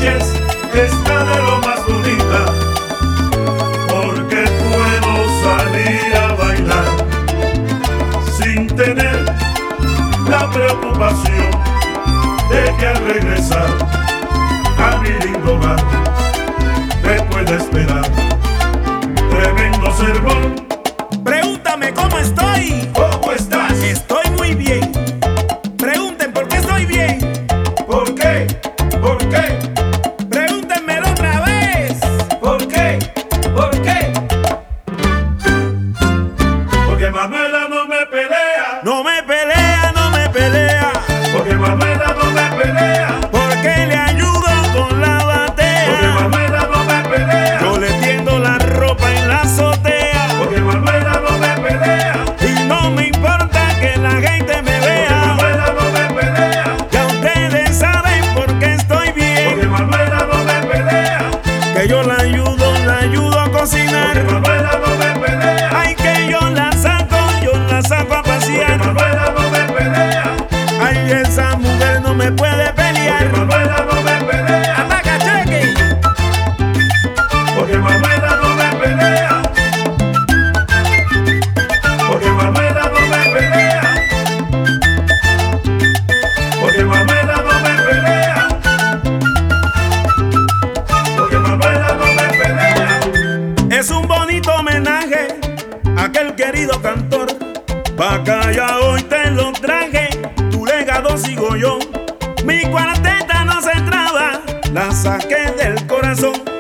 noches está de lo más bonita, porque puedo salir a bailar sin tener la preocupación de que al regresar a mi lindo hogar me pueda esperar tremendo sermón. Pregúntame cómo estoy. ¿Cómo estás? Estoy muy bien. Pregunten por qué estoy bien. ¿Por qué? ¿Por qué? Pregúntenmelo otra vez. ¿Por qué? ¿Por qué? Porque Manuela no me pelea. No me pelea, no me pelea. Porque Manuela no me pelea. Porque le ayudo con la Porque batea. Manuela no me pelea. Yo le tiendo la ropa en la azotea. Porque Manuela no me pelea. Y no me importa que la gente me Porque vea. Manuela no me pelea. Ya ustedes saben por qué estoy Porque bien. Manuela no me pelea. Que yo la ayudo a Porque cocinar. Manuela no me pelea. Ay, que yo la saco a Porque pasear. Manuela no me pelea. Ay, esa mujer no me puede Porque pelear. Manuela no me pelea. ¡Ataca, cheque! Porque Manuela no me pelea. Porque Manuela no me pelea. Porque Manuela no me pelea. Porque Manuela no me pelea. Es un bonito homenaje a aquel querido cantor. Pa' ya hoy te lo traje, tu legado sigo yo. Mi cuarteta no se traba, la saqué del corazón.